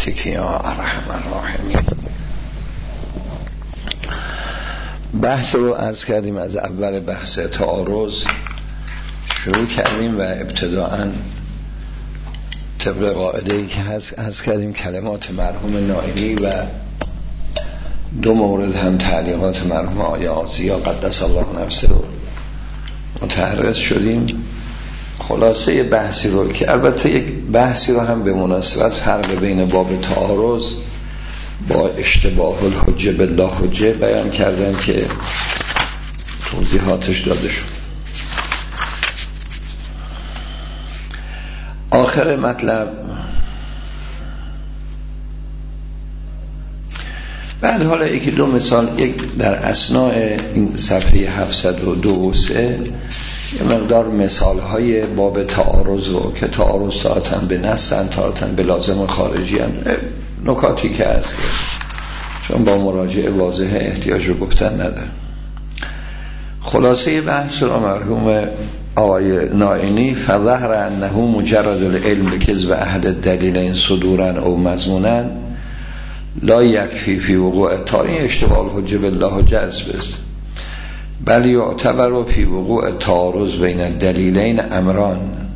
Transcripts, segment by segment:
یا ارحم الراحمین. بحث رو عرض کردیم، از اول بحث تعارض شروع کردیم و ابتداءً طبق قاعده‌ای که عرض کردیم کلمات مرحوم نائینی و دو مورد هم تعلیقات مرحوم آیه آزیا قدس الله نفسه رو متعرض شدیم. خلاصه بحثی رو که البته یک بحثی رو هم به مناسبت فرق بین باب تعارض با اشتباه الحجه بالله حجه بیان کردن که توضیحاتش داده شد. آخر مطلب بعد حالا یکی دو مثال، یک در اثناء این صفحه 702 و 3 یه مقدار مثال های باب تعارض رو که تعارض تارتن به نصن تارتن به لازم خارجی هن. نکاتی که هست چون با مراجعه واضحه احتیاج رو گفتن نداره. خلاصه بحث رو مرحوم آقای نائینی فظهر انه مجرد العلم بکذب احد الدلیلین صدورا او مضمونا لا یکفی فی وقوع تاری اشتباه الحجه بالله جذب است، بل یعتبر فی وقوع تعارض بین الدلیلین امران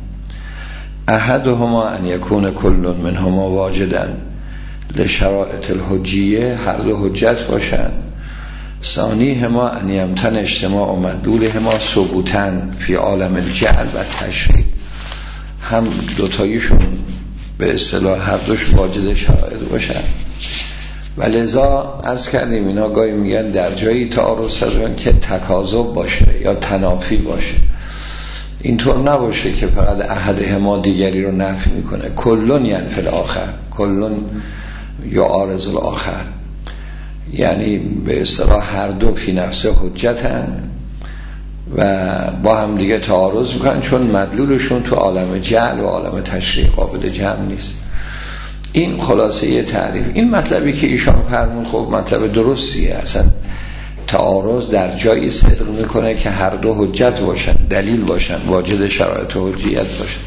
احدهما ان یکون کل منهما واجدا لشرائط الحجیه، هر دو حجت باشند، ثانیهما ان یمتن اجتماع و مدلولهما ثبوتاً فی عالم الجعل و تشریع، هم دوتاییشون به اصطلاح هر دوش واجد شرائط باشن. و لذا عرض کردیم اینا گاهی میگن در جایی تعارض سازن که تکاذب باشه یا تنافی باشه. اینطور نباشه که فقط احدهما دیگری رو نفی میکنه. کلون ینفی الاخر، کلون یعارض الاخر، یعنی به اصطلاح هر دو فی نفسه حجتن و با هم دیگه تعارض میکنن چون مدلولشون تو عالم جعل و عالم تشریع قابل جمع نیست. این خلاصه یه تعریف. این مطلبی که ایشان فرمون خب مطلب درستیه، اصلا تعارض در جایی صدق میکنه که هر دو حجت باشن، دلیل باشن، واجد شرایط و حجیت باشن.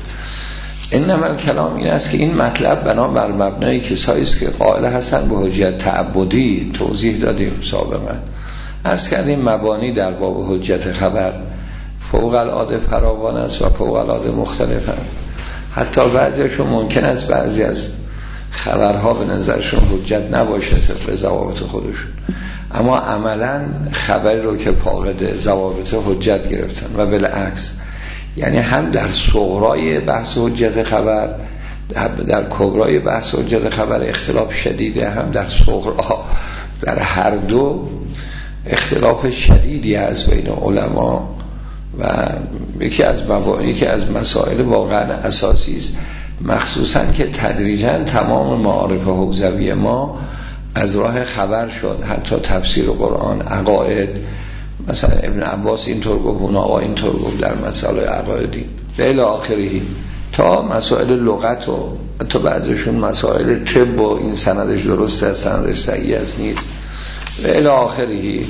انما کلام این است که این مطلب بنابر مبنای کسایی است که قائل هستن به حجیت تعبدی. توضیح دادیم سابقا، عرض کردیم مبانی در باب حجت خبر فوق العاده فراوان است و فوق العاده مختلف هم. حتی بعضیشون ممکن است بعضی از خبرها به نظرشون حجت نباشه طبق ضوابط خودشون، اما عملا خبری رو که فاقد ضوابط حجت گرفتن و بالعکس. یعنی هم در صغرای بحث حجت خبر، در کبرای بحث حجت خبر اختلاف شدیده، هم در صغرا در هر دو اختلاف شدیدی هست بین علما و یکی از مسائل واقعا اساسی است، مخصوصا که تدریجا تمام معارف حوزوی ما از راه خبر شد. حتی تفسیر قرآن، عقاید، مثلا ابن عباس اینطور گفت، اون آقا اینطور گفت در مسائل عقایدی و الی آخره، تا مسائل لغت و حتی بعضیشون مسائل طب و این سندش درسته سندش صحیح است نیست و الی آخره.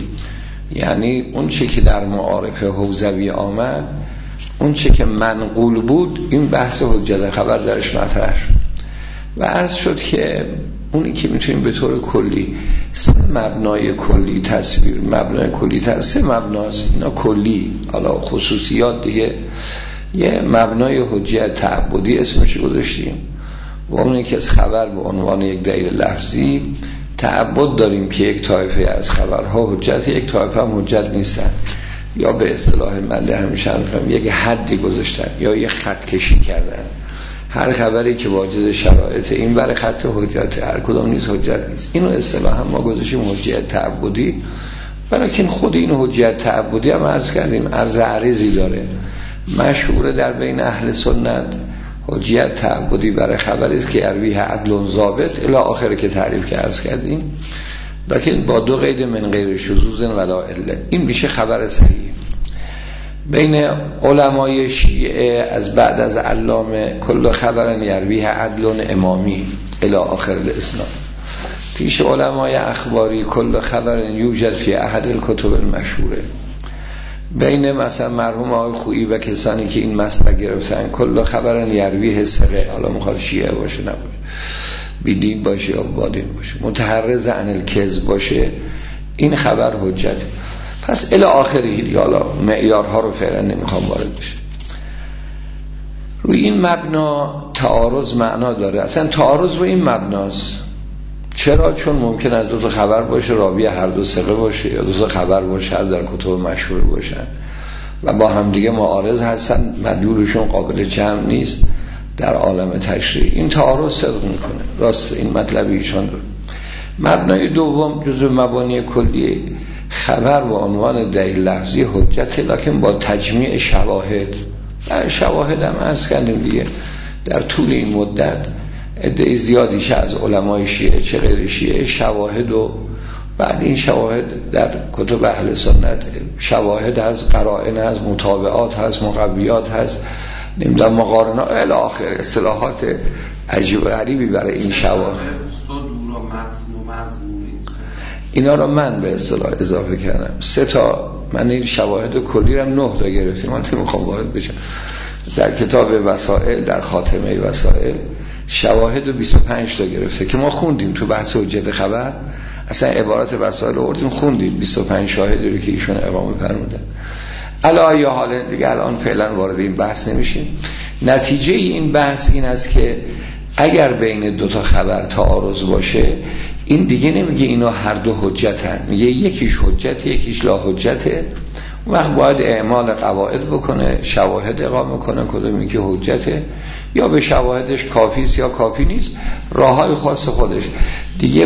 یعنی اون چی که در معارف حوزوی آمد، اون چی که منقول بود، این بحث حجت خبر درش مطرح شد و عرض شد که اونی که میتونیم به طور کلی سه مبنای کلی تصویر، مبنای کلی سه مبناست، اینا کلی، حالا خصوصیات دیگه. یه مبنای حجت تعبدی اسمش گذاشتیم و اونی که از خبر به عنوان یک دلیل لفظی تعبد داریم که یک طایفه از خبرها حجت، یک طایفه هم حجت نیستن، یا به اصطلاح من همیشه میگم یک حدی گذاشتن یا یک خط کشی کردن. هر خبری که واجد شرایط این برای خط حجت، هر کدام نیست حجت نیست. اینو اصطلاحا ما گذاشتیم حجت تعبدی، ولیکن خود این حجت تعبدی هم عرض کردیم عرض عریضی داره. مشهور در بین اهل سنت حجت تعبدی برای خبری است که ارویه عدل ضابط الی آخره که تعریف که عرض کردیم، لیکن با دو قید من غیر شذوذ ولا عله. این میشه خبر صحیح. بین علمای شیعه از بعد از علامه کل خبرن یرویه عدل امامی الی آخر الاسناد. پیش علمای اخباری کل خبرن یوجد فی احد الکتب المشهوره. بین مثلا مرحوم آقای خویی و کسانی که این مسئله گرفتن کل خبرن یرویه ثقه، حالا میخواد شیعه باشه نباشه، بیدین باشه یا بادین باشه، متحرز عن الکذب باشه، این خبر حجت. پس الی آخری دیگه، حالا معیارها رو فعلا نمیخوام وارد بشه. روی این مبنا تعارض معنا داره. اصلا تعارض روی این مبناست. چرا؟ چون ممکن است دو تا خبر باشه، راوی هر دو ثقه باشه، یا دو تا خبر باشه هر در کتب مشهور باشن و با هم دیگه معارض هستن، مدلولشون قابل جمع نیست در عالم تشریع. این تعارض صدق میکنه. راست این مطلب ایشان داره. مبنای دوم جزء مبانی کلیه خبر با عنوان دلیل لفظی حجت، لکن با تجمیع شواهد. شواهد هم عرض کردیم دیگه، در طول این مدت عده زیادیش از علمای شیعه چه غیر شیعه شواهد، و بعد این شواهد در کتب اهل سنت شواهد هست، قرائن هست، متابعات هست، مقویات هست، نمیدونم مقارنه الی آخر، اصطلاحات عجیب و غریبی برای این شواهد. اینا رو من به اصطلاح اضافه کردم. 3 تا، من این شواهد کلی رو 9 تا گرفتیم، من نمیخوام وارد بشم. در کتاب وسائل، در خاتمه وسائل شواهد رو 25 تا گرفته که ما خوندیم تو بحث حجت خبر، اصلا عبارت وسائل رو آوردیم خوندیم 25 شاهدی رو که ایشون اقامه فرمودن. علی حال دیگه الان فعلا وارد این بحث نمیشیم. نتیجه این بحث این است که اگر بین 2 تا خبر تعارض باشه، این دیگه نمیگه اینا هر دو حجتن، میگه یکیش حجت یکیش لا حجته. اون وقت باید اعمال قواعد بکنه، شواهد اقامه کنه، کدومی که حجته، یا به شواهدش کافی است یا کافی نیست، راههای خاص خودش دیگه.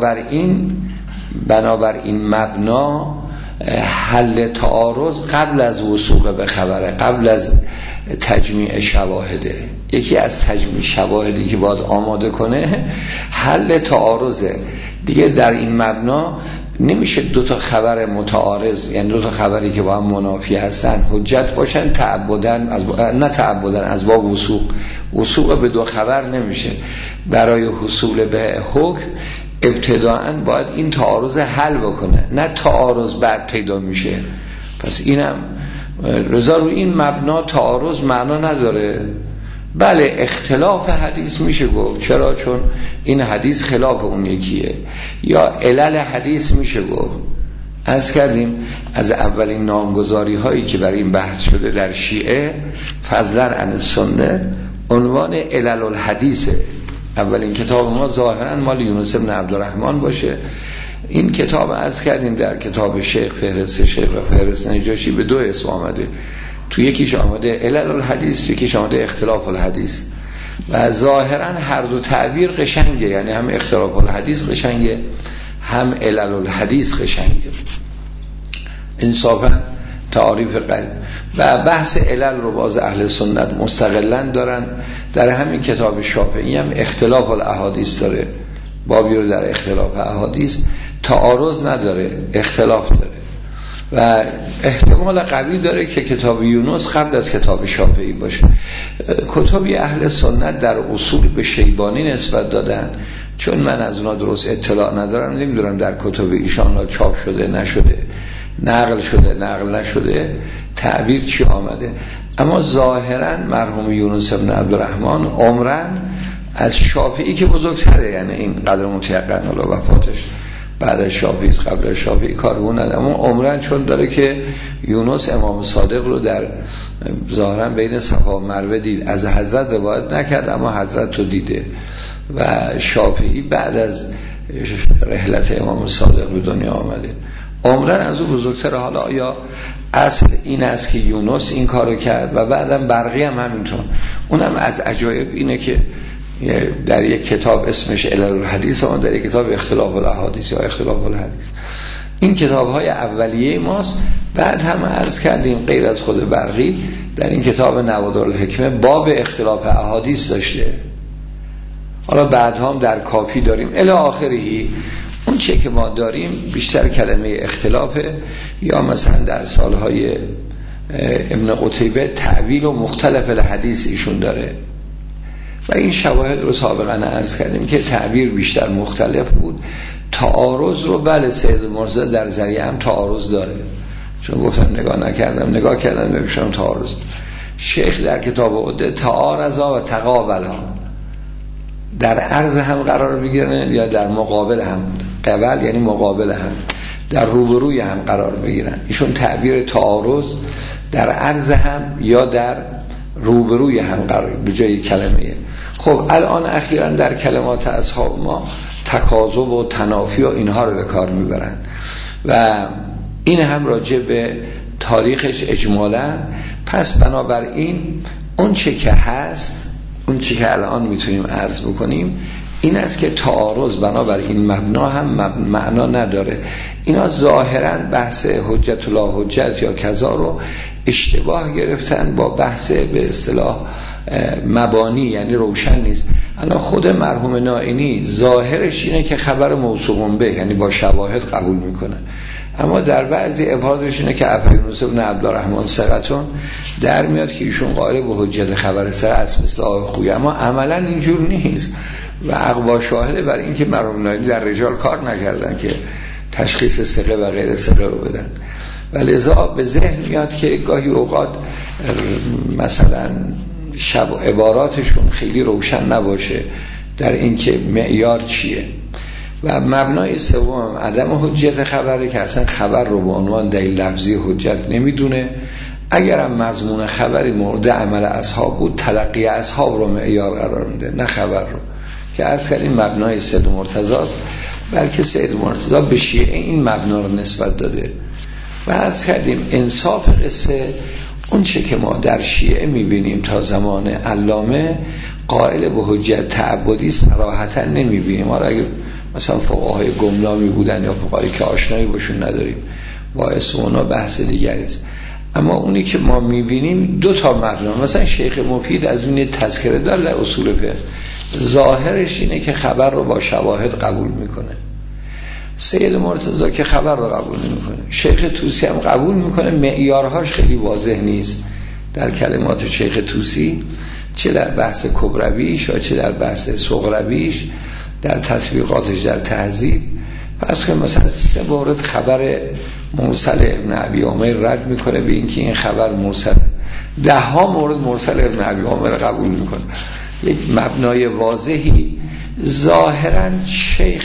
بنابراین مبنا حل تعارض قبل از وثوق به خبره، قبل از تجمیع شواهده. یکی از تجمیع شواهدی که باید آماده کنه حل تعارضه دیگه. در این مبنا نمیشه 2 تا خبر متعارض، یعنی 2 تا خبری که با هم منافی هستن حجت باشن تعبدن از باب وثوق به 2 خبر نمیشه. برای حصول به حکم ابتداءً باید این تعارض حل بکنه، نه تعارض بعد پیدا میشه. پس اینم رضا روی این مبنا تعارض معنا نداره. بله اختلاف حدیث میشه گفت، چرا؟ چون این حدیث خلاف اون یکیه. یا علل حدیث میشه گفت. عرض کردیم از اولین نامگذاری هایی که برای این بحث شده در شیعه فضلا عن سنه عنوان علل الحدیثه. اولین کتاب ما ظاهرا مال یونس بن عبدالرحمن باشه. این کتاب عرض کردیم در کتاب شیخ فهرست شیخ و فهرست نجاشی به 2 اسم آمده. تو یکیش آمده علل الحدیث، یکیش آمده اختلاف الحدیث، و ظاهرا هر دو تعبیر قشنگه، یعنی هم اختلاف الحدیث قشنگه هم علل الحدیث قشنگه. انصافا تعاریف قلب و بحث علل رو باز اهل سنت مستقلاً دارن. در همین کتاب شافعی هم اختلاف الاحادیث داره، بابی رو در اختلاف احادیث، تعارض نداره، اختلاف داره و احتمال قوی داره که کتاب یونس قبل از کتاب شافعی باشه. کتابی اهل سنت در اصول به شیبانی نسبت دادن، چون من از اونا درست اطلاع ندارم، نمیدونم در کتاب ایشان چاپ شده نشده، نقل شده نقل نشده، تعبیر چی آمده. اما ظاهرا مرحوم یونس بن عبدالرحمن عمرن از شافعی که بزرگتره، یعنی این قدر متیقن، حالا وفاتش بعد از شافعی قبل از شافعی کاربون نداره، اما عمرن چون داره که یونس امام صادق رو در ظاهرا بین صفا و مروه دید، از حضرت روایت نکرد اما حضرت رو دیده، و شافعی بعد از رحلت امام صادق به دنیا آمده. عمرن از او بزرگتره. حالا آیا اصل این است که یونس این کارو کرد و بعدم برقی هم همینطور؟ اونم از عجایب اینه که در یک کتاب اسمش علل الحدیث و در یک کتاب اختلاف الاحادیث یا اختلاف الحدیث. این کتاب های اولیه ماست. بعد هم عرض کردیم غیر از خود برقی در این کتاب نوادرالحکمه باب اختلاف احادیث داشته. حالا بعد هم در کافی داریم الی آخری. اون چه که ما داریم بیشتر کلمه اختلافه، یا مثلا در سالهای ابن قتیبه تعویل و مختلف الحدیث ایشون داره و این شواهد رو سابقا عرض کردیم که تعبیر بیشتر مختلف بود. تعارض رو بله سید مرزا در ذریعه هم تعارض داره، چون گفتم نگاه کردم ببینم تعارض. شیخ در کتاب عده تعارضا و تقابلا، در عرض هم قرار بگیرن یا در مقابل هم، قبل یعنی مقابل هم، در روبروی هم قرار بگیرن. ایشون تعبیر تعارض در عرض هم یا در روبروی هم قرار به جای کلمه. خب الان اخیراً در کلمات اصحاب ما تکاذب و تنافی و اینها رو به کار میبرن و این هم راجع به تاریخش اجمالا. پس بنابراین اون چه که هست، اون چه که الان میتونیم عرض بکنیم این است که تعارض بنابراین مبنا هم معنا نداره. اینا ظاهرا بحث حجت لا حجت یا کذا رو اشتباه گرفتن با بحث به اصطلاح مبانی، یعنی روشن نیست. الان خود مرحوم نائینی ظاهرش اینه که خبر موثوق به، یعنی با شواهد قبول میکنه، اما در بعضی ابحاثش اینه که ابویونس بن عبدالرحمن ثقتون در میاد که ایشون قائل به حجت خبر ثقه است مثل آقای خویی، اما عملا اینجور نیست و اقوا شاهده بر این که مرحوم نائینی در رجال کار نکردن که تشخیص ثقه و غیر ثقه رو بدن و لذا به ذهن میاد که گاهی اوقات مثلا عباراتشون خیلی روشن نباشه در این که معیار چیه. و مبنای سوم عدم حجت خبره که اصلا خبر رو به عنوان دلیل لفظی حجت نمیدونه. اگرم مضمون خبری مورد عمل اصحاب بود تلقی اصحاب رو معیار قرار میده، نه خبر رو، که عرض کردیم مبنای سید مرتضی است، بلکه سید مرتضی به شیعه این مبنا رو نسبت داده. و عرض کردیم انصاف قصه اون چه که ما در شیعه میبینیم تا زمان علامه قائل به حجت تعبدی صراحتا نمیبینیم. حالا اگه مثلا فقهای گمنامی بودن یا فقهایی که آشنایی باشون نداریم با اسم اونا بحث دیگری است، اما اونی که ما میبینیم دو تا مبنا. مثلا شیخ مفید از اون تذکره داره در اصول فقه، ظاهرش اینه که خبر رو با شواهد قبول میکنه. سید مرتضی که خبر رو قبول نمیکنه. شیخ طوسی هم قبول میکنه، معیارهاش خیلی واضح نیست در کلمات شیخ طوسی، چه در بحث کبرویش و چه در بحث صغرویش، در تطبیقاتش در تهذیب. پس که مثلا 3 مورد خبر مرسل ابن ابی عمر رد میکنه به اینکه این خبر مرسل، 10 مورد مرسل ابن ابی عمر قبول میکنه. یک مبنای واضحی. ظاهرا شیخ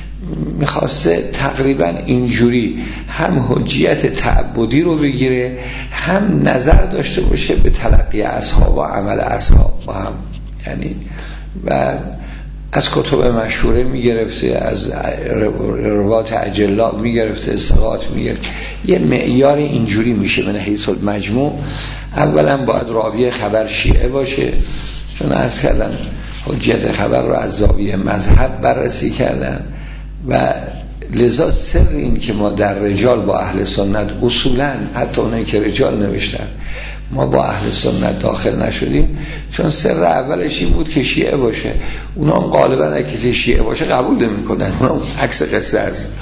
میخواسته تقریبا اینجوری هم حجیت تعبدی رو بگیره، هم نظر داشته باشه به تلقی اصحاب و عمل اصحاب با هم، یعنی و از کتب مشهوره میگرفته، از روات اجلا میگرفته، ثقات میگرفته. یه معیار اینجوری میشه من حیث المجموع. اولا باید راوی خبر شیعه باشه، چون عرض کردم حجت خبر رو از زاویه مذهب بررسی کردن و لذا سر این که ما در رجال با اهل سنت اصولا حتی اونایی که رجال نوشتن ما با اهل سنت داخل نشدیم، چون سر اولش این بود که شیعه باشه. اونا هم غالبا اگه کسی شیعه باشه قبول نمی‌کنن، اونا عکس قصه است.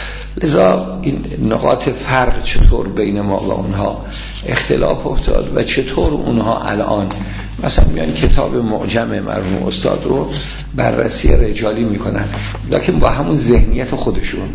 لذا این نقاط فرق چطور بین ما و اونها اختلاف افتاد و چطور اونها الان مثلا میان کتاب معجم مرحوم استاد رو بررسی رجالی میکنن، لکن با همون ذهنیت خودشون،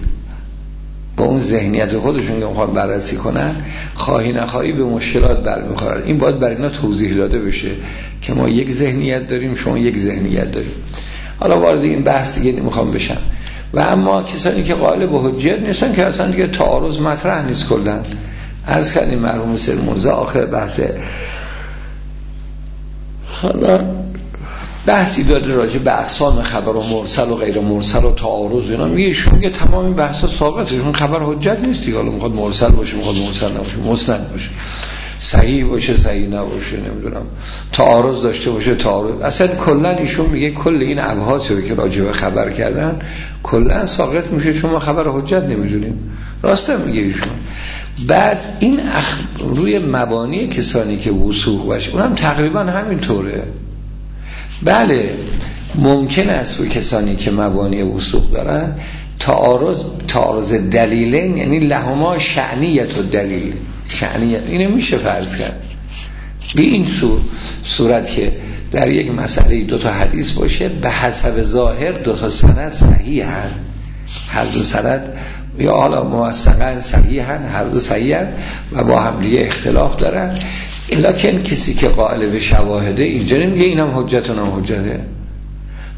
با اون ذهنیت خودشون که میخوان بررسی کنن، خواهی نخواهی به مشکلات برمیخورن. این باید برای اینا توضیح داده بشه که ما یک ذهنیت داریم، شما یک ذهنیت داریم. حالا وارد این بحث دیگه نمیخوام بشم. و اما کسانی که قائل به حجت نیستن که اصلا دیگه تعارض مطرح نیست کردن. عرض کردیم مرحوم سید مرتضی آخر بحث حالا بحثی داده راجع به اقسام خبر و مرسل و غیر مرسل و تعارض اینا، میگه ایشون میگه تمام این بحثا ثابته، ایشون خبر حجت نیست دیگه. حالا میخواد مرسل باشه، میخواد مرسل نباشه، مسند باشه، صحیح باشه، صحیح نباشه، نمیدونم تعارض داشته باشه، تعارض. اصلا کلا ایشون میگه کل این ابحاثی که راجع به خبر کردن کلا ساقط میشه چون ما خبر حجت نمیدونیم. راسته میگه ایشون. بعد این روی مبانی کسانی که وثوق باشه اونم تقریبا همینطوره. بله ممکن است روی کسانی که مبانی وثوق دارن تعارض دلیلین، یعنی لهما شأنیت و دلیل، شأنیت اینو میشه فرض کرد به این صورت که در یک مسئله 2 تا حدیث باشه به حسب ظاهر 2 تا سند صحیح هست، هر 2 سند یا حالا موثقا صحیح هست، هر 2 صحیح هست و با هم دیگه اختلاف دارن. لکن کسی که قائل به شواهده اینجا نمیگه اینم حجت اونم حجته.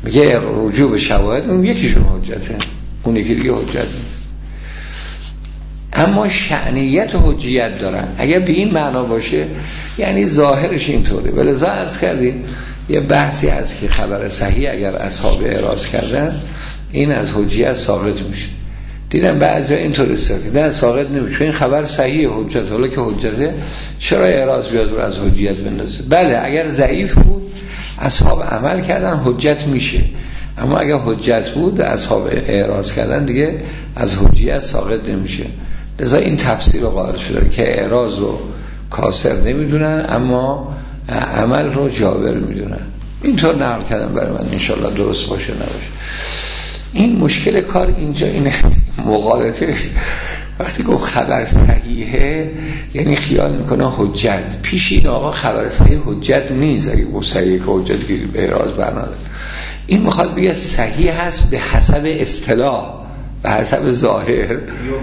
میگه رجوع به شواهد، اون یکیشون حجته، اون یکی دیگه حجت نیست. اما شأنیت حجیت دارن. اگر به این معنا باشه یعنی ظاهرش اینطوره. ولذا عرض کردیم یه بحثی هست که خبر صحیح اگر اصحاب اعراض کردن این از حجیت ساقط میشه. دیدم بعضی اینطور استفاده نه ساقط نمیشه، چون این خبر صحیح حجت، حالا که حجته چرا اعراض بیاد رو از حجیت بندازه؟ بله اگر ضعیف بود اصحاب عمل کردن حجت میشه، اما اگر حجت بود اصحاب اعراض کردن دیگه از حجیت ساقط نمیشه. لذا این تفسیر رو قائل شده که اعراض رو کاسر نمیدونن اما عمل رو جابر میدونن. اینطور نقل کردم برای من، انشالله درست باشه نباشه. این مشکل کار اینجا اینه مغالطهش. وقتی گفت خبر صحیحه یعنی خیال میکنه حجت. پیش این آقا خبر صحیح حجت نیست. اگه گفت صحیحه که حجت که به اعراض برناده، این میخواد بگه صحیح هست به حسب اصطلاح، به حسب ظاهر.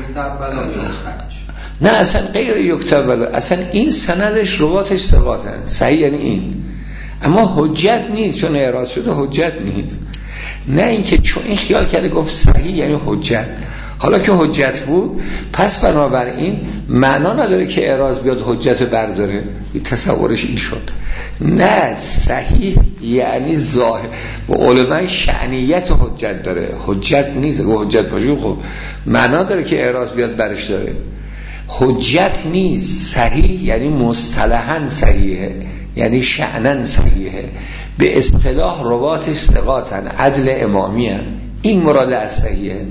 نه اصلا غیر یکتب ولا، اصلا این سندش رواتش ثقاتن، صحیح یعنی این، اما حجت نیست چون اعراض شده حجت نیست. نه اینکه چون این خیال کرده گفت صحیح یعنی حجت، حالا که حجت بود پس بنابراین معنا نداره که اعراض بیاد حجت برداره. این تصورش این شد. نه صحیح یعنی ظاهر و علماء شأنیت حجت داره، حجت نیست. اگه حجت باشه خب معنا داره که اعراض بیاد برش داره. حجت نیست، صحیح یعنی مصطلحاً صحیحه، یعنی شأناً صحیحه، به اصطلاح رواتش ثقاتن، عدل امامی هن. این مراد از صحیحه.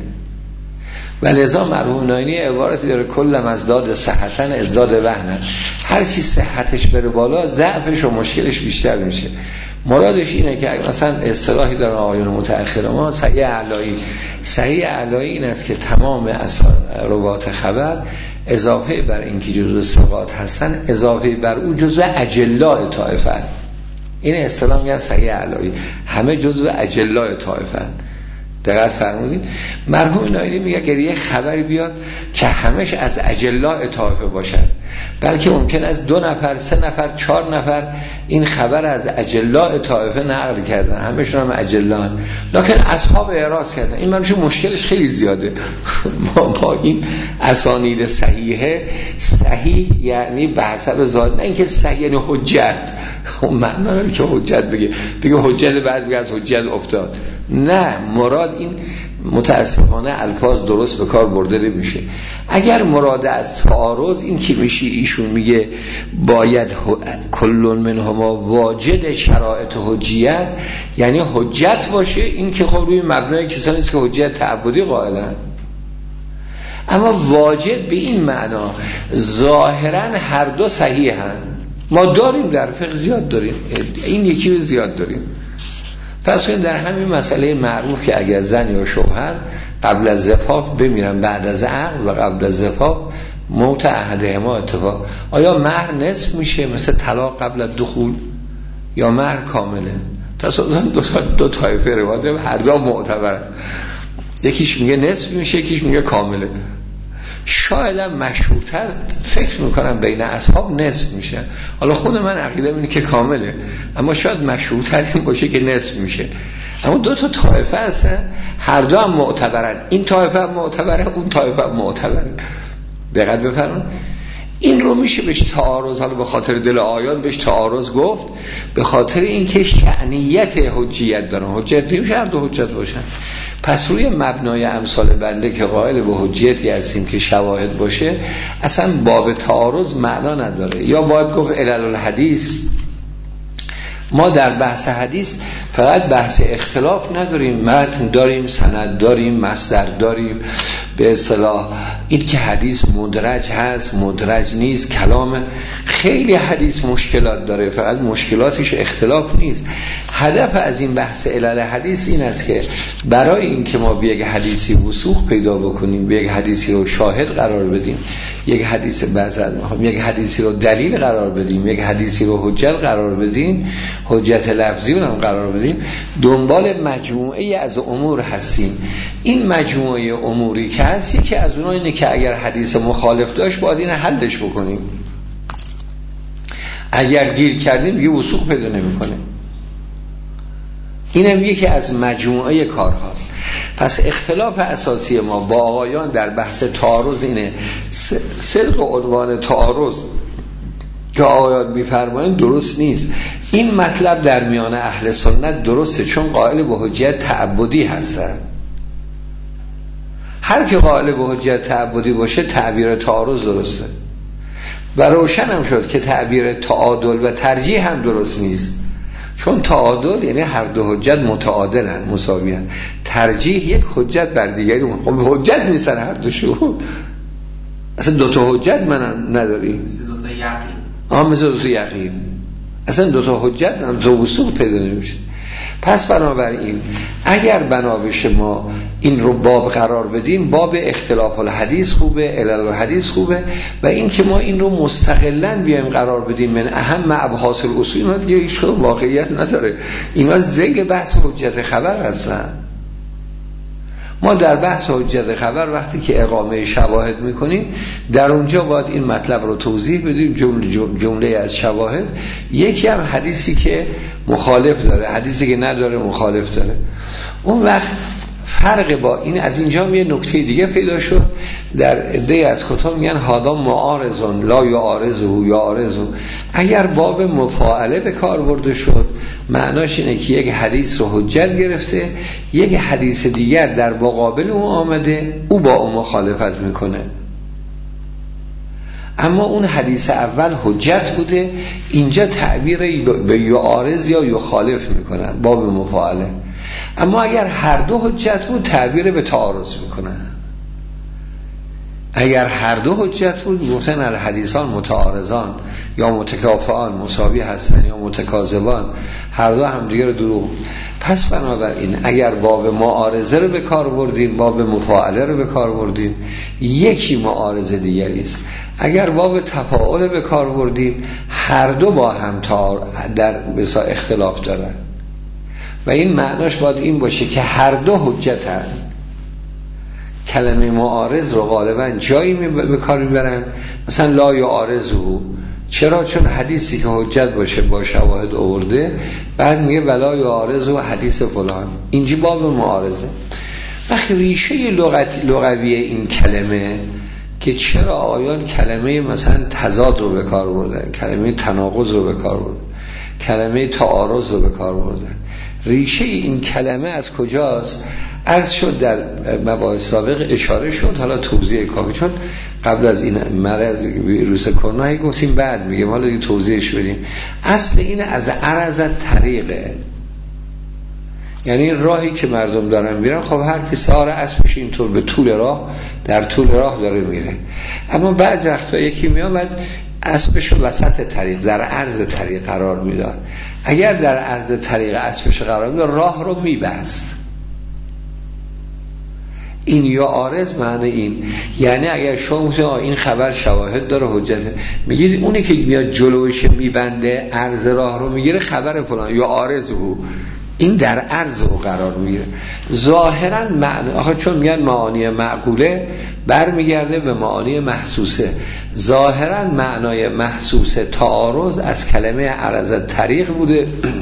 و لذا مرحوم ناینی عبارتی داره کلم ازداد صحتن ازداد وهنن، هر چی صحتش بره بالا ضعفش و مشکلش بیشتر میشه. مرادش اینه که مثلا اصطلاحی دارن آقایون متأخر ما صحیح علایی. صحیح علایی این است که تمام روات خبر اضافه بر اینکه جزء ثقات هستن اضافه بر او جزء اجلاء طائفه. این اصطلاح میگن صحیح علایی، همه جزء اجلاء طائفه. دقت فرمودید؟ مرحوم ناینی میگه اگر یه خبری بیاد که همش از اجلاء طائفه باشن، بلکه ممکن است 2 نفر 3 نفر 4 نفر این خبر از اجلاء طائفه نقل کردن، همشون هم اجلاء، لکن اصحاب اعراض کردن. این منش مشکلش خیلی زیاده. ما این اسانید صحیحه، صحیح یعنی به حسب ظاهر، نه اینکه صحیح یعنی حجت. خب معنی که حجت بگه حجت بعد بگه از حجت افتاد. نه، مراد این متاسفانه الفاظ درست به کار برده نمیشه. اگر مراد از تعارض این که میشه، ایشون میگه باید کلون منهما واجد شرایط حجیت، یعنی حجت باشه. این که خب روی مبنای کسانی است که حجت تعبدی قائلن. اما واجد به این معنا ظاهرا هر دو صحیحن. ما داریم در فقه زیاد داریم، این یکی رو زیاد داریم. پس کنید در همین مسئله معروف که اگر زن یا شوهر قبل از زفاف بمیرن بعد از عقد و قبل از زفاف موت احدهما اتفاق، آیا مهر نصف میشه مثل طلاق قبل از دخول یا مهر کامله؟ تصادفاً دو طایفه روایت هر دو معتبرن، یکیش میگه نصف میشه یکیش میگه کامله. شاید هم مشهورتر فکر میکنم بین اصحاب نصف میشه. حالا خود من عقیده اینه که کامله، اما شاید مشهورتر این باشه که نصف میشه. اما 2 تا طایفه هستن، هر دو هم معتبرن. این طایفه هم معتبره، اون طایفه هم معتبره. دقت بفرمایید. این رو میشه بهش تعارض، حالا به خاطر دل آیان بهش تعارض گفت، به خاطر اینکه شأنیت حجیت دارن. حجت نمیشه هر دو حجت باشن. پس روی مبنای امثال بنده که قائل به حجیتی هستیم که شواهد باشه، اصلا باب تعارض معنا نداره. یا باید گفت علل الحدیث. ما در بحث حدیث فقط بحث اختلاف نداریم، متن داریم، سند داریم، مصدر داریم. به اصطلاح این که حدیث مدرج هست مدرج نیست، کلام خیلی حدیث مشکلات داره، فقط مشکلاتش اختلاف نیست. هدف از این بحث علل حدیث این است که برای این که ما به یک حدیثی وثوق پیدا بکنیم، به یک حدیثی رو شاهد قرار بدیم، یک حدیث یک حدیثی رو دلیل قرار بدیم، یک حدیثی رو حجت قرار بدیم، حجت لفظی رو هم قرار بدیم، دنبال مجموعه از امور هستیم. این مجموعه اموری که هستی که از اونها اینه که اگر حدیث مخالف داشت باید این حلش بکنیم، اگر گیر کردیم دیگه وثوق پیدا نمی‌کنه. اینم یکی از مجموعه کارهاست. پس اختلاف اساسی ما با آقایان در بحث تعارض اینه، صدق عنوان تعارض که آقایان می‌فرمایند درست نیست. این مطلب در میان اهل سنت درسته، چون قائل به حجت تعبدی هستن. هر که قائل به حجت تعبدی باشه تعبیر تعارض درسته. و روشن هم شد که تعبیر تعادل و ترجیح هم درست نیست، چون تعادل یعنی هر دو حجت متعادلن، مساویان. ترجیح یک حجت بر دیگری، حجت نیستن هر دوشون، اصلا دوتا حجت من نداریم، مثل دوتا یقین، اصلا دوتا حجت دو وثوق پیدا نمیشه. پس بنابراین اگر بنابش ما این رو باب قرار بدیم، باب اختلاف الحدیث خوبه، علل الحدیث خوبه، و این که ما این رو مستقلاً بیایم قرار بدیم من اهم ابحاث الاصول، اینا دیگه هیچ کدوم واقعیت نداره، اینا زنگ بحث حجت خبر هستن. ما در بحث حجت خبر وقتی که اقامه شواهد میکنیم، در اونجا باید این مطلب رو توضیح بدیم، جمله از شواهد. یکی هم حدیثی که مخالف داره، حدیثی که نداره مخالف داره. اون وقت فرق با این، از اینجا یه نکته دیگه پیدا شد در عده از کتاب میگن هادا معارضون لا یعارضه یعارضه. اگر باب مفاعله به کار برده شد، معناش اینه که یک حدیث رو حجت گرفته، یک حدیث دیگر در مقابل اون آمده، او با اون مخالفت میکنه. اما اون حدیث اول حجت بوده، اینجا تعبیر به یعارض یا یخالف میکنن، باب مفاعله. اما اگر هر دو حجت بود، تعبیر به تعارض میکنن. اگر هر دو حجت بود، گفتن الحدیثان متعارضان یا متکافئان، مساوی هستن یا متکاذبان، هر دو هم دیگه رو دروغ. پس بنابراین اگر باب معارضه رو به کار بردیم، باب مفاعله رو به کار بردیم، یکی معارضه دیگری است. اگر باب تفاعل به کار بردیم، هر دو با هم در بسا اختلاف دارن، و این معناش باید این باشه که هر دو حجت هست. کلمه معارض رو غالبا جایی به کار میبرن، مثلا لا یعارضه. چرا؟ چون حدیثی که حجت باشه با شواهد آورده، بعد میگه ولا یعارضه حدیث فلان، اینجا باب معارضه. وقتی ریشه لغوی این کلمه که چرا آیان کلمه مثلا تضاد رو به کار بردن، کلمه تناقض رو به کار بردن، کلمه تعارض رو به کار بردن، ریشه این کلمه از کجاست؟ عرض شد در مباحث سابق، اشاره شد، حالا توضیح کافی، چون قبل از این مرض ویروس کرونا گفتیم، بعد میگیم حالا دیگه توضیحش بدیم. اصل اینه از عرض طریقه، یعنی راهی که مردم دارن میرن، خب هر کی سوار اسبش اینطور به طول راه، در طول راه داره میره. اما بعض وقتا یکی میاد اسبش وسط طریق، در عرض طریق قرار میداد. اگر در عرض طریق اسبش قرار میداد، راه رو میبست. این یا عارض معنی این، یعنی اگر شما این خبر شواهد داره، حجت، میگید اونی که میاد جلوش میبنده، عرض راه رو میگیره، خبر فلان یا عارض او، این در عرض او قرار میگیره. ظاهرا معنی، آخه چون میگن معانی معقوله برمیگرده به معانی محسوسه. ظاهرا معنای محسوسه تعارض از کلمه عرض طریق بوده،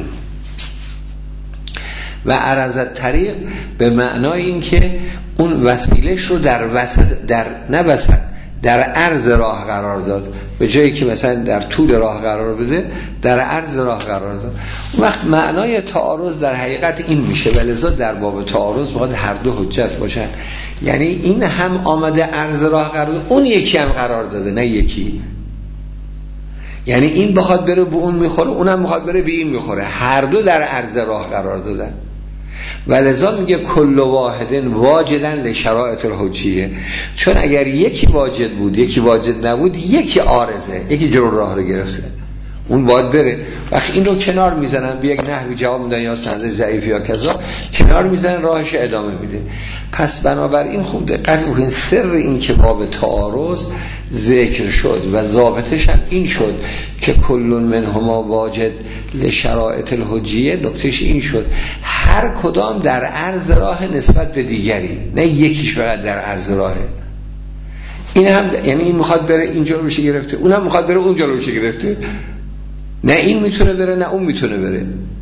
و عرض طریق به معنای این که اون وسیلهش رو در وسط، در عرض راه قرار داد، به جایی که مثلا در طول راه قرار بده، در عرض راه قرار داد. اون وقت معنای تعارض در حقیقت این میشه، ولذا در باب تعارض باید هر دو حجت باشن. یعنی این هم آمده عرض راه قرار داد، اون یکی هم قرار داده، نه یکی. یعنی این بخواد بره به اون میخوره، اونم بخواد بره به این میخوره، هر دو در عرض راه قرار دادن. ولذا میگه کل واحدن واجدن لشرائط الحجیه، چون اگر یکی واجد بود یکی واجد نبود، یکی عارضه، یکی جلو راه رو گرفته، اون باید بره. وقتی این رو کنار میزنن، به یک نحوی جواب میدن، یا سند ضعیف یا کذا، کنار میزنن، راهش ادامه میده. پس بنابراین خوب دقت کنید، سر این که باب تعارض ذکر شد و ضابطش هم این شد که کل منهما واجد لشرائط الحجیه، نکتهش این شد هر کدام در عرض راه نسبت به دیگری، نه یکیش فقط در عرض راهه. این هم یعنی این میخواد بره اینجا رو بشه گرفته، اون هم میخواد بره اونجا رو بشه گرفته، نه این میتونه بره نه اون میتونه بره.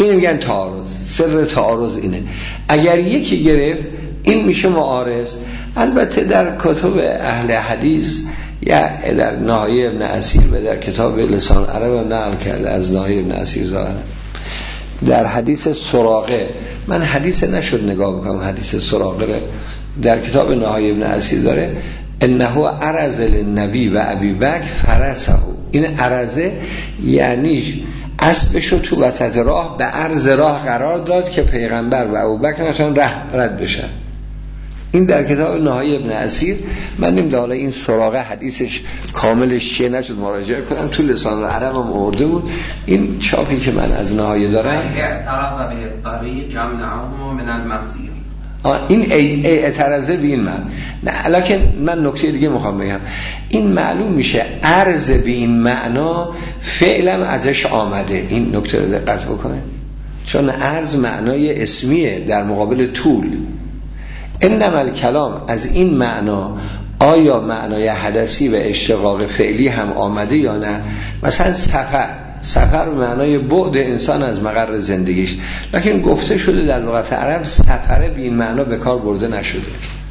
این میگن تعارض. سر تعارض اینه. اگر یکی گرفت این میشه معارض. البته در کتب اهل حدیث یا در نهایه ابن اسیر و در کتاب لسان عرب نقل کرده از نهایه ابن اسیر ظاهرا در حدیث سراقه، من حدیث نشد نگاه بکنم، حدیث سراقه در کتاب نهایه ابن اسیر داره انه عرض للنبی و ابی بکر فرسه. این عرضه یعنی اسبشو تو وسط راه به عرض راه قرار داد که پیغمبر و ابوبکر نتونن رد بشن. این در کتاب نهایه ابن اسیر. من نمیدونم حالا این سراغه حدیثش کاملش چیه نشد مراجعه کنم، تو لسان عرب هم آورده بود. این چاپی که من از نهایه دارم این اعتراضه به این من نه، لکن من نکته دیگه میخوام بگم. این معلوم میشه عرض به این معنا فعلا ازش آمده. این نکته رو دقت بکنه، چون عرض معنای اسمیه در مقابل طول. انما الکلام از این معنا آیا معنای حدثی و اشتقاق فعلی هم آمده یا نه؟ مثلا سفر معنای بعد انسان از مقر زندگیش، لکن گفته شده در لغت عرب سفره به این معنا به کار برده نشده.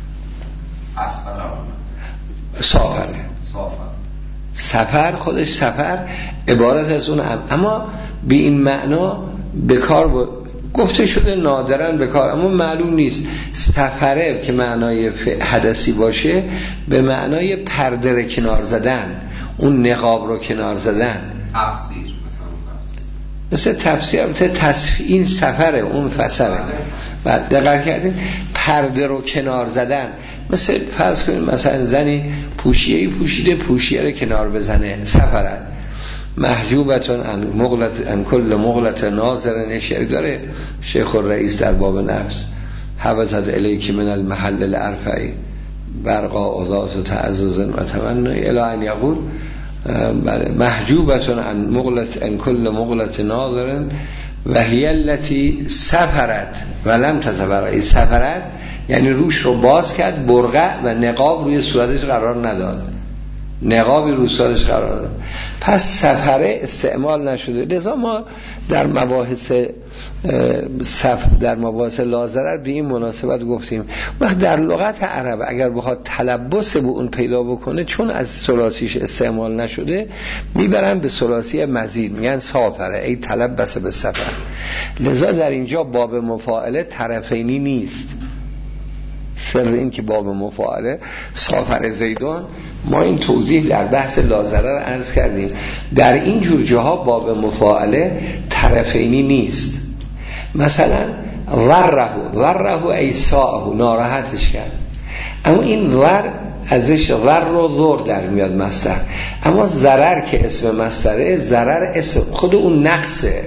سفر خودش سفر عبارت از اون اما به این معنا به کار گفته شده نادرن به کار، اما معلوم نیست. سفره که معنای حدثی باشه به معنای پرده رو کنار زدن، اون نقاب رو کنار زدن، مثل تفسیر این سفره اون فسره. بعد دقت کردین پرده رو کنار زدن، مثل فرض کنید مثلا زنی پوشیه‌ای پوشیده پوشیه رو کنار بزنه، سفره. محجوبتون ان کل مغلط ناظرن شعر داره شیخ الرئیس در باب نفس. حبتت الیک من المحل الارفعی برقا اضاعت و تعزز و تمنی الی ان یقول محجوبتون ان کل مغلط ناظرن و هی التی سفرت و لم تتبرعی. سفرت یعنی روش رو باز کرد، برقع و نقاب روی صورتش قرار نداد، نقابی روی صورتش قرار داد، پس سفره استعمال نشده. لذا ما در مباحث لازرر به این مناسبت گفتیم وقت در لغت عرب اگر بخواد تلبس به اون پیدا بکنه، چون از ثلاثیش استعمال نشده میبرن به ثلاثی مزید، میگن سافره ای تلبس به سفر. لذا در اینجا باب مفاعله طرفینی نیست. سر این که باب مفاعله سافر زیدان، ما این توضیح در بحث لازره رو عرض کردیم. در این جور جاها باب مفاعله طرفینی نیست. مثلا ضره ایساءه، ناراحتش کرد، اما این ور ازش ضر و ضر در میاد مصدر. اما ضرر که اسم مصدره، ضرر اسم خود اون نقصه.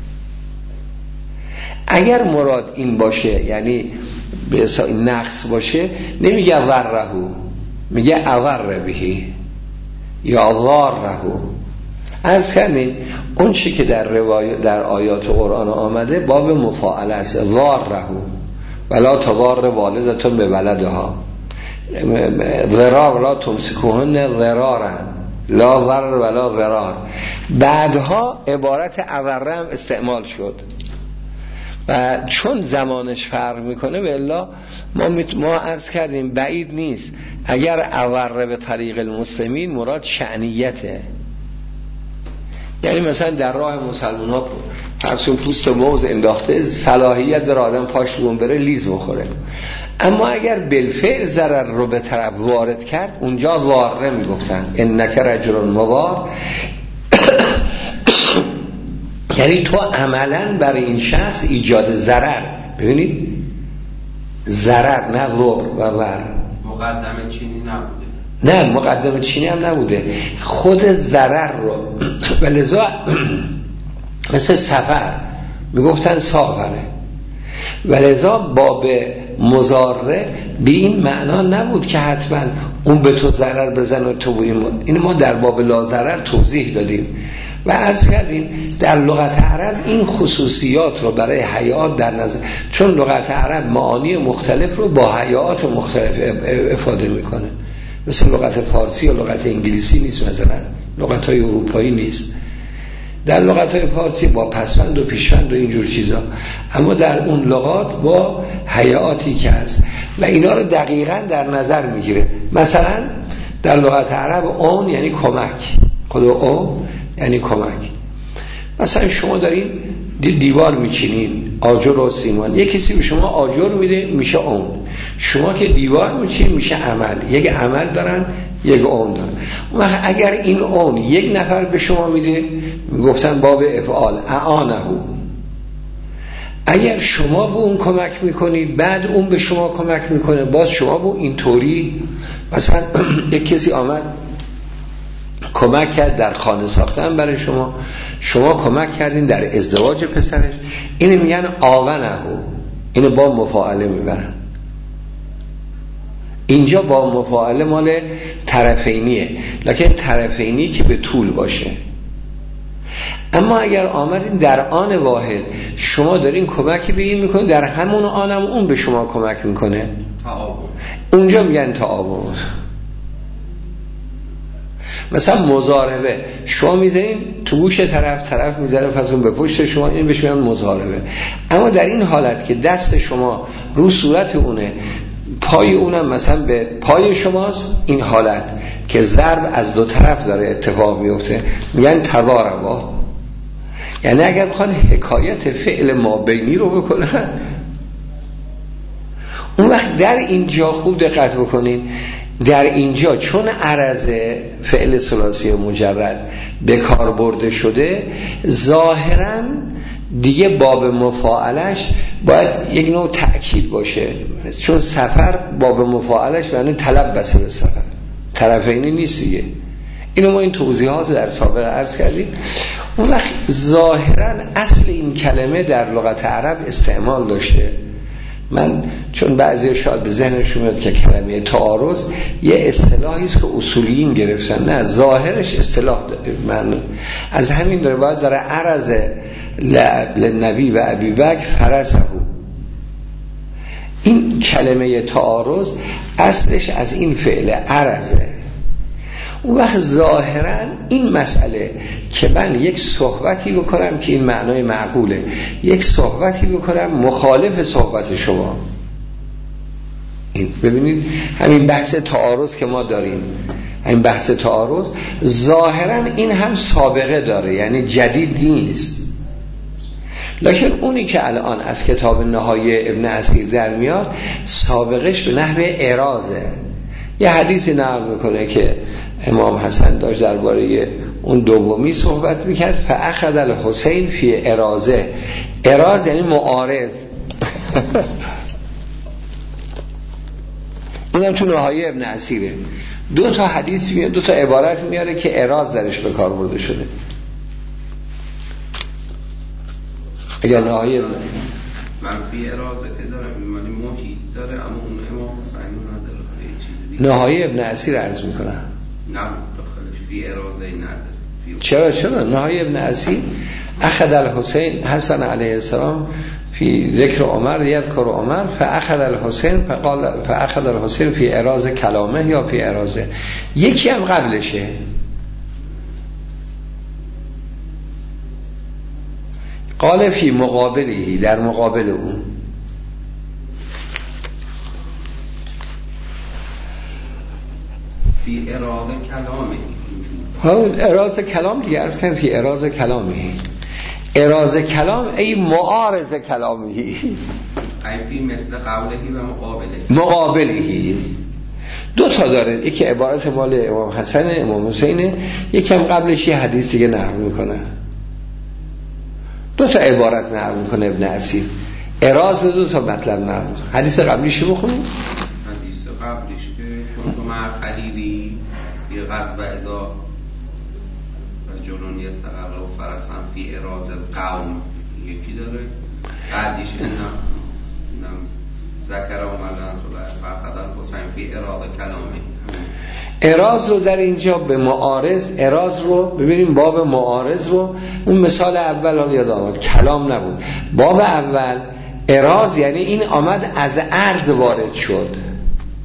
اگر مراد این باشه یعنی به اصلا نقص باشه، نمیگه ضرهو، میگه اضر بهی یا ضارهو. عرض کردیم اون چی که در آیات قرآن آمده باب مفاعله است. ضارهو ولا تضار والدتون به ولدها، ضرار لا تمسکوهن ضرارا لا ضرر ولا ضرار. بعدها عبارت اضر هم استعمال شد و چون زمانش فرق میکنه والله ما عرض کردیم بعید نیست اگر اضر به طریق المسلمین مراد شأنیته، یعنی مثلا در راه مسلمان ها فرسون پوست موز انداخته، صلاحیت داره آدم پاش بون بره لیز بخوره. اما اگر بالفعل ضرر رو به طرف وارد کرد، اونجا ضاره میگفتن انک رجل مضار یعنی تو عملا برای این شخص ایجاد ضرر. ببینید ضرر نه ضر و ضر. مقدمه چینی نبوده، نه مقدمه چینی هم نبوده، خود ضرر رو. و لذا مثل سفر میگفتن سافره، و لذا باب مضاره به این معنا نبود که حتما اون به تو ضرر بزن و تو این ما در باب لا ضرر توضیح دادیم و عرض کردیم در لغت عرب این خصوصیات رو برای حیات در نظر، چون لغت عرب معانی مختلف رو با حیات مختلف افاده میکنه، مثل لغت فارسی و لغت انگلیسی نیست، مثلا لغت های اروپایی نیست. در لغت‌های فارسی با پسوند و پیشوند و اینجور چیزا، اما در اون لغات با هیئاتی که هست و اینا رو دقیقاً در نظر میگیره. مثلا در لغت عرب اون یعنی کمک، خود اون یعنی کمک. مثلا شما دارین دیوار میچینین، آجر و سیمان، یک کسی به شما آجر میده میشه اون، شما که دیوار میچینین میشه عمل، یک عمل دارن یک اون دارن. اون وقت اگر این اون یک نفر به شما میده میگفتن باب افعال اعانه، اگر شما به اون کمک میکنید بعد اون به شما کمک میکنه باز شما به این طوری. مثلا یک کسی آمد کمک کرد در خانه ساختن برای شما، شما کمک کردین در ازدواج پسرش، اینو میگن آونه، اینو با مفاعله میبرن. اینجا با مفاعله مال طرفینیه، لکن طرفینی که به طول باشه. اما اگر آمدین در آن واحد شما دارین کمکی به این میکنین، در همون آنم اون به شما کمک میکنه، تعاون. اونجا میگن تعاون. مثلا مضاربه، شما میزنین تو گوش طرف میزنه پس اون به پشت شما، این بهش میگن مضاربه. اما در این حالت که دست شما رو صورت اونه، پای اونم مثلا به پای شماست، این حالت که ضرب از دو طرف داره اتفاق میفته میگن تضاربا. یعنی اگر بخوان حکایت فعل مابینی رو بکنن، اون وقت در اینجا خوب دقت بکنین، در اینجا چون عرض فعل ثلاثی مجرد به کار برده شده، ظاهراً دیگه باب مفاعلش باید یک نوع تأکید باشه، چون سفر باب مفاعلش یعنی طلب بسه به سفر، طرفینی نیست دیگه. اینو ما این توضیحات در سابق عرض کردیم. اون وقت ظاهراً اصل این کلمه در لغت عرب استعمال داشته. من چون بعضی شاید به ذهنشون میاد که کلمه تعارض یه اصطلاحی است که اصولیین گرفتن، نه، ظاهرش اصطلاح من از همین روایت داره عرض لنبی و ابی بکر فرسه. این کلمه تعارض اصلش از این فعل عرضه. اون وقت ظاهرا این مسئله که من یک صحبتی بکنم که این معنای معقوله، یک صحبتی بکنم مخالف صحبت شما، این ببینید همین بحث تعارض که ما داریم، این بحث تعارض ظاهرا این هم سابقه داره، یعنی جدید نیست. لکن اونی که الان از کتاب نهایی ابن اسیر در میاد سابقش به نحو اعراضه. یه حدیثی نقل میکنه که امام حسن داشت درباره اون دومی صحبت میکرد، فاخذ الحسین فی اعراضه. اعراض یعنی معارض. اینم تو نهایی ابن اسیره. دو تا حدیث میاد، دو تا عبارت میاره که اعراض درش به کار برده شده. اگر نهایی من فی اعراضه که داره معنی محیط داره، اما اون امام حسین نداره، یه چیز دیگه. نهایی ابن اسیر عرض میکنه نه داخلش فی اعراضه چرا نداره. نهایی ابن اسیر اخذ الحسین حسن علیه السلام فی ذکر عمر یذکر عمر فاخذ الحسین فقال فاخذ الحسین فی اعراض کلامه یا فی اعراضه. یکی هم قبلشه، قال فی مقابلی، در مقابل اون. فی اراده کلامه، همون اراز کلام دیگه عرض کنم، فی اراز کلامی، اراز کلام ای معارض کلامی، ای فی مثل قولهی و مقابلهی. دو تا داره، یکی عبارت مال امام حسن امام حسینه، یکی هم قبلش یه حدیث دیگه نقل میکنه. دو تا عبارت نقل میکنه ابن اسیر، اراز دو تا مطلب نقل میکنه. حدیث قبلیش رو بخونیم. حدیث قبلیش که کنتو مع خلیلی یه غزب ازا رجلون یتقرب فرسن فی اراز القوم، یکی داره. بعدیش اینم ذکر اومدن فقط الحسین فی اراده کلامی. اعراض رو در اینجا به معارض، اعراض رو ببینیم باب معارض رو، اون مثال اول حال یاد آمد، کلام نبود. باب اول اعراض یعنی این آمد از عرض وارد شد،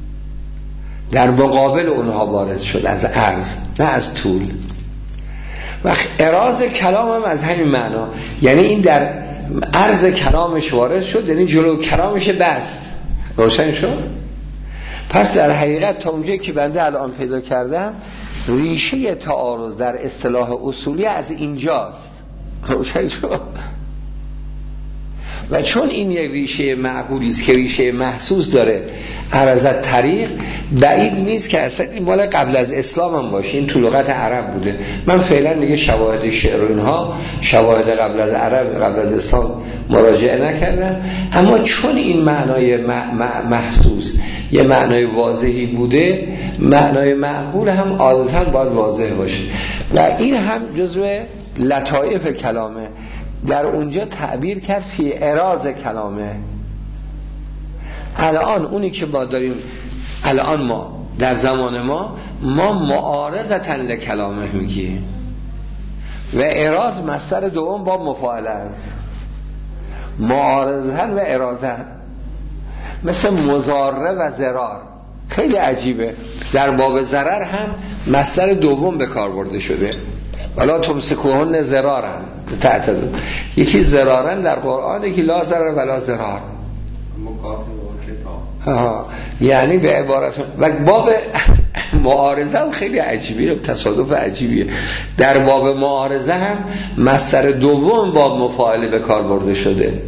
در مقابل اونها وارد شد، از عرض نه از طول. و اراز کلام هم از همین معنا، یعنی این در عرض کلامش وارد شد، یعنی جلو کلامش بست. روشن شد؟ پس در حقیقت تا اونجایی که بنده الان پیدا کردم ریشه تعارض در اصطلاح اصولی از اینجاست. روشن شد؟ و چون این یک ریشه معقولی است که ریشه محسوس داره، عرضت طریق، بعید نیست که اصلا این مال قبل از اسلام هم باشه، این تو لغت عرب بوده. من فعلا دیگه شواهد شعر و اینها، شواهد قبل از عرب، قبل از اسلام مراجعه نکردم، اما چون این معنای محسوس یه معنای واضحی بوده، معنای معقول هم عادتا باید واضح باشه و این هم جزو لطائف کلامه. در اونجا تعبیر کرد فی اراز کلامه. الان اونی که ما داریم، الان ما در زمان ما معارضتن لکلامه میگیم و اراز مصدر دوم با مفاعله است. معارضتن و ارازه مثل مضاره و ضرار. خیلی عجیبه، در باب ضرر هم مصدر دوم به کار برده شده. ولا تمسکوهن ضرارن، یکی ضرارن در قرآن، یکی لا ضرر ولا ضرار، مکاتب و کتاب. یعنی به عبارت و باب معارضه هم خیلی عجیبیه، تصادف عجیبیه. در باب معارضه هم مصدر دوم باب مفاعله به کار برده شده.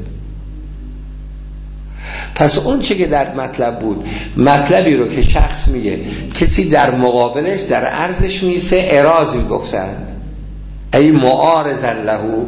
پس اون چه که در مطلب بود، مطلبی رو که شخص میگه کسی در مقابلش در عرضش میسه اراز میگفتن ای معارضا له.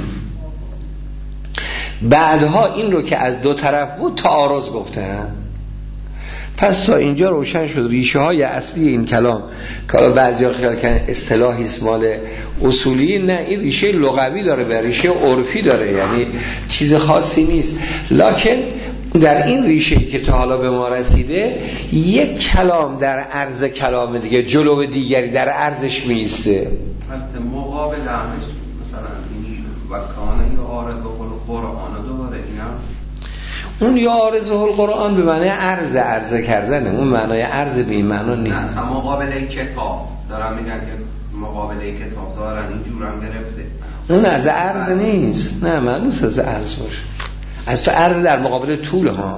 بعدها این رو که از دو طرف بود تعارض گفتن. پس تا اینجا روشن شد ریشه های اصلی این کلام. که بعضیا خیال کردن اصطلاحی است مال اصولی، نه، این ریشه لغوی داره و ریشه عرفی داره، یعنی چیز خاصی نیست. لکن در این ریشه‌ای که تا حالا به ما رسیده، یک کلام در عرض کلام دیگه جلو دیگری در عرضش میسته. البته مقابل همش مثلا این وکانه یا عارض القرآن داره، اینا اون یا عارض القرآن به معنی عرض کردنه، اون معنای عرض به این معنا نیست. نه، مقابله کتاب دارم میگن که مقابله کتاب ظاهرا اینجور هم گرفته، اون از عرض نیست. نه، معنوس از عرض باشه. از تو عرض در مقابل طول ها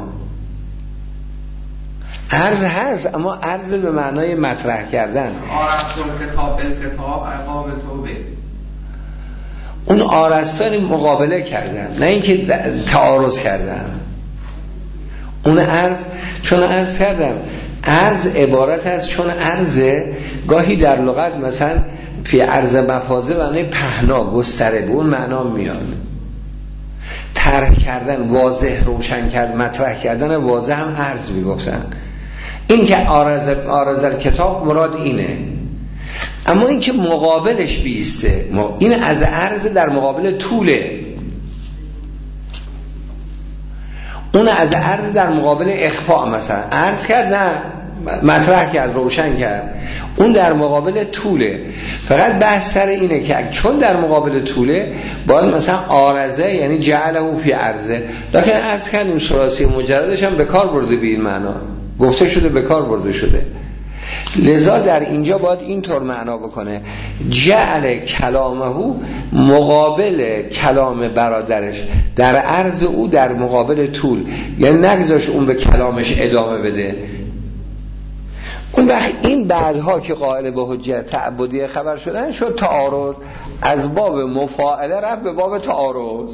عرض هست، اما عرض به معنای مطرح کردن. آرستان کتاب بالکتاب عقاب توبه، اون آرستان مقابله کردن، نه اینکه تعارض کردن. اون عرض، چون عرض کردم عرض عبارت است، چون عرض گاهی در لغت مثلا فی عرض مفازه معنی پهنا، گستره، به اون معنا میاد. طرح کردن، واضح، روشن کردن، مطرح کردن واضح هم عرض میگفتن. این که آرز کتاب مراد اینه. اما این که مقابلش بیسته، این از عرض در مقابل طوله، اون از عرض در مقابل اخفاء. مثلا عرض کرد، نه، مطرح کرد، روشن کرد، اون در مقابل طوله. فقط بحث سر اینه که چون در مقابل طوله باید مثلا آرزه یعنی جعله فی عرضه، لکن عرض کردیم ثلاثی مجردش هم به کار برده به این معنا، گفته شده به کار برده شده. لذا در اینجا باید اینطور معنا بکنه جعل کلامه مقابل کلام برادرش، در عرض او در مقابل طول، یعنی نگذاش اون به کلامش ادامه بده. اون وقت این بعدها که قائل به حجت تعبدی خبر شدن شد تعارض، از باب مفاعله رفت به باب تعارض.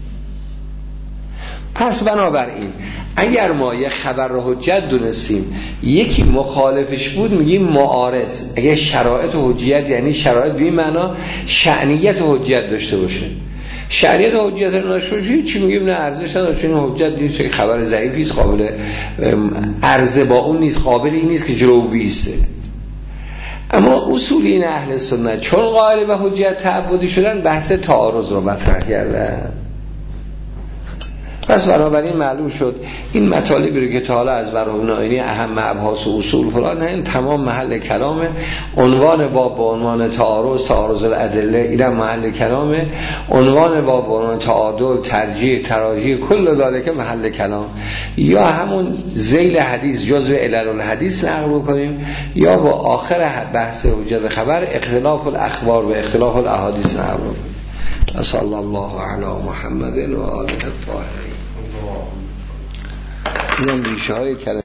پس بنابراین اگر ما یه خبر رو حجت دونستیم، یکی مخالفش بود، میگیم معارض. اگر شرایط حجت، یعنی شرایط به این معنا شأنیت حجت داشته باشه، شریعت حجت رو داشته باشه، چی میگیم؟ نه، ارزش نداره، چون حجت نیست، که خبر ضعیفی است، قابل عرضه با اون نیست، قابل این نیست که جلو بیسته. اما اصولین اهل سنت چون قائل به حجت تعبدی شدن، بحث تعارض رو مطرح کردن. پس بنابراین معلوم شد این مطالبی رو که تا حالا از برهان آیینی اهم ابحاث و اصول فلان، این تمام محل کلامه. عنوان باب به عنوان تعارض الادله اینم محل کلامه. عنوان باب به عنوان تعادل، ترجیح، تراجیح، کل ذالک محل کلام. یا همون ذیل حدیث جزء علل الحدیث نقل بکنیم، یا با آخر بحث حجت خبر اختلاف الاخبار و اختلاف الاحادیث نقل بکنیم. صلی الله علی محمد و آله الطاهرین. اینم ریشه های کلمه